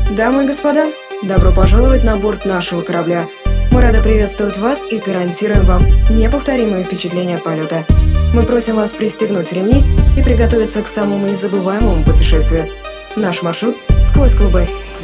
Дамы и господа, добро пожаловать на борт нашего корабля. Мы рады приветствовать вас и гарантируем вам неповторимые впечатления от полета. Мы просим вас пристегнуть ремни и приготовиться к самому незабываемому путешествию. Наш маршрут сквозь клубы